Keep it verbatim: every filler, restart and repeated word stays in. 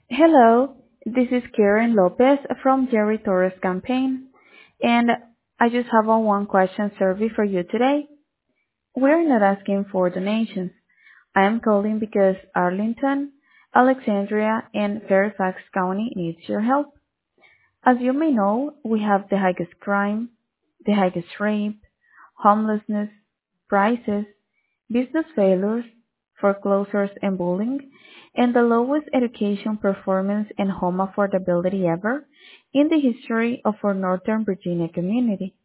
Hello, this is Karen Lopez from Jerry Torres campaign, and I just have a one question survey for you today. We're not asking for donations. I am calling because Arlington, Alexandria, and Fairfax County needs your help. As you may know, we have the highest crime, the highest rape, homelessness, prices, business failures, foreclosures and bullying, and the lowest education performance and home affordability ever in the history of our Northern Virginia community.